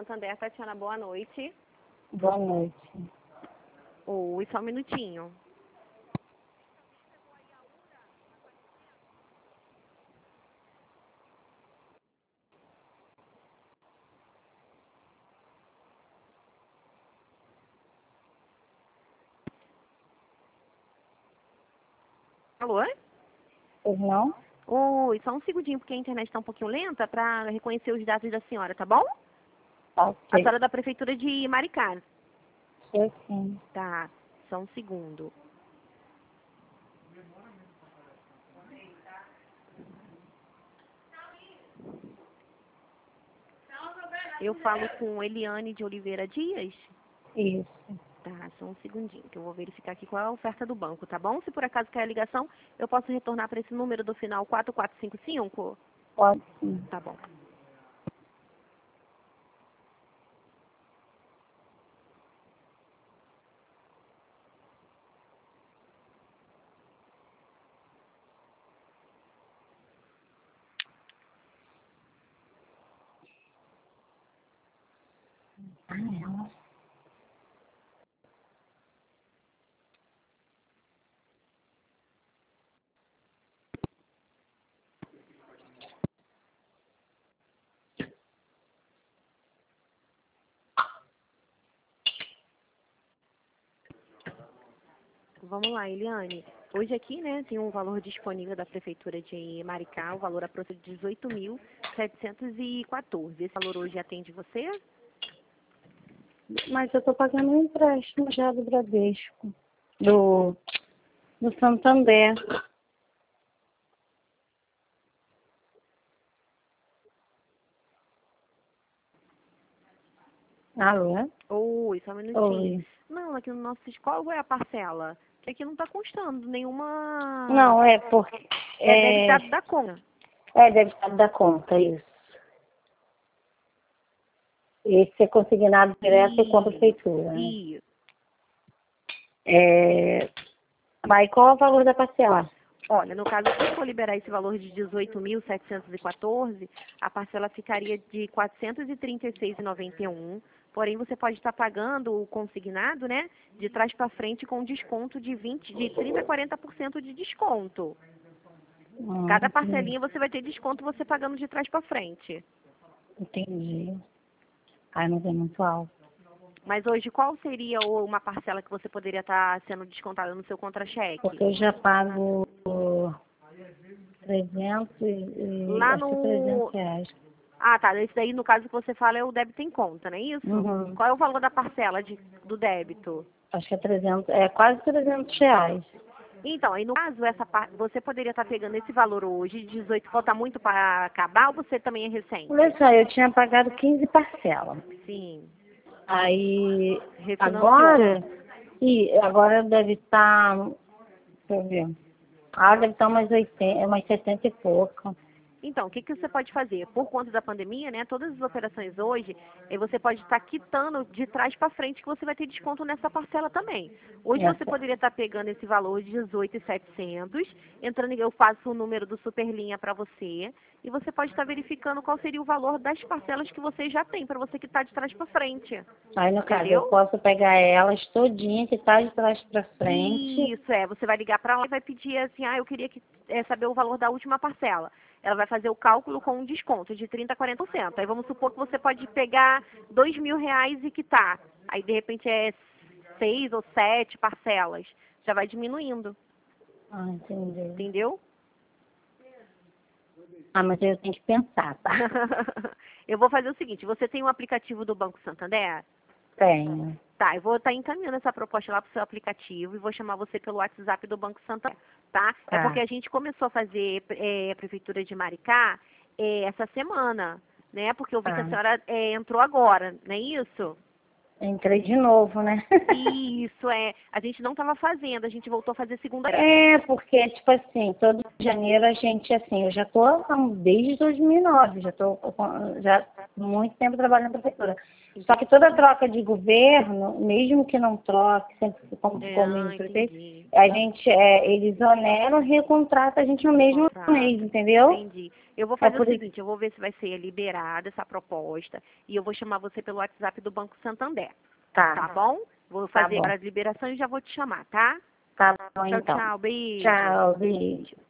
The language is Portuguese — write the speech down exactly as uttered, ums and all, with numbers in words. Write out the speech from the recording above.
Santander, Tatiana, boa noite. Boa noite. Oi, só um minutinho. Alô? Pois não? Oi, só um segundinho, porque a internet está um pouquinho lenta para reconhecer os dados da senhora, tá bom? A Ok. senhora é da Prefeitura de Maricá. Sei sim. Tá, só um segundo. Eu falo com Eliane de Oliveira Dias? Isso. Tá, só um segundinho, que eu vou verificar aqui qual é a oferta do banco, tá bom? Se por acaso cair a ligação, eu posso retornar para esse número do final quatro quatro cinco cinco? Pode sim. Tá bom. Ah, não. Vamos lá, Eliane. Hoje aqui, né, tem um valor disponível da Prefeitura de Maricá, o valor aproxima de dezoito mil setecentos e quatorze. Esse valor hoje atende você? Mas eu tô pagando um empréstimo já do Bradesco. Do, do Santander. Alô? Oi, só um minutinho. Oi. Não, aqui no nosso... Qual é a parcela? Que aqui não está constando nenhuma... Não, é porque... É É, debitado da conta. é debitado da conta, isso. Esse é consignado direto com a prefeitura, né? Isso. É, mas qual é o valor da parcela? Olha, no caso, se for liberar esse valor de dezoito mil setecentos e quatorze, a parcela ficaria de quatrocentos e trinta e seis reais e noventa e um. Porém, você pode estar pagando o consignado, né, de trás para frente com desconto de vinte, de trinta a quarenta por cento de desconto. Hum, Cada entendi. parcelinha você vai ter desconto você pagando de trás para frente. Entendi. Ai, mas é muito alto. Mas hoje, qual seria o- uma parcela que você poderia estar sendo descontada no seu contra-cheque? Porque eu já pago trezentos e, Lá acho que trezentos no... reais. Ah, tá. Esse daí, no caso que você fala, é o débito em conta, não é isso? Uhum. Qual é o valor da parcela de, do débito? Acho que é trezentos, é quase trezentos reais. Então, aí no caso, essa parte, você poderia estar pegando esse valor hoje, dezoito, falta muito para acabar, ou você também é recente? Olha só, eu tinha pagado quinze parcelas. Sim. Aí, Refinanciou. agora, e agora deve estar, deixa eu ver, ah, deve estar umas oitenta, umas setenta e pouco. Então, o que, que você pode fazer? Por conta da pandemia, né? Todas as operações hoje, eh, você pode estar quitando de trás para frente, que você vai ter desconto nessa parcela também. Hoje você Essa, poderia estar pegando esse valor de dezoito mil e setecentos, entrando, eu faço o número do Superlinha para você, e você pode estar verificando qual seria o valor das parcelas que você já tem, para você quitar de trás para frente. aí no caso, eu Entendeu? posso pegar elas todinha que tá de trás para frente. Isso, é. Você vai ligar para lá e vai pedir assim, ah, eu queria que, é, saber o valor da última parcela. Ela vai fazer o cálculo com um desconto de trinta a quarenta por cento. Aí vamos supor que você pode pegar dois mil reais e quitar. Aí de repente é seis ou sete parcelas. Já vai diminuindo, Ah, entendi. entendeu? Ah, mas eu tenho que pensar, tá? Eu vou fazer o seguinte, você tem um aplicativo do Banco Santander? Tenho. Tá, eu vou estar encaminhando essa proposta lá para o seu aplicativo e vou chamar você pelo WhatsApp do Banco Santander, tá? É porque Tá. a gente começou a fazer é, a Prefeitura de Maricá é, essa semana, né? Porque eu vi que a Tá. senhora é, entrou agora, não é isso? Entrei de novo, né? Isso, é. A gente não estava fazendo, a gente voltou a fazer segunda-feira. É, porque, tipo assim, todo janeiro a gente, assim, eu já tô há um- desde dois mil e nove, já tô com- já há muito tempo trabalhando na prefeitura. Só que toda troca de governo, mesmo que não troque, sempre como É, ficou o ah, mesmo prefeito, entendi. a gente, é, eles oneram, recontrata a gente no mesmo Contrato. mês, entendeu? Entendi. Eu vou É fazer o por isso. seguinte, eu vou ver se vai ser liberada essa proposta e eu vou chamar você pelo WhatsApp do Banco Santander. Tá Tá, bom? Vou tá fazer bom. agora as liberações e já vou te chamar, tá? Tá bom Tchau, então. tchau. Beijo. Tchau, beijo.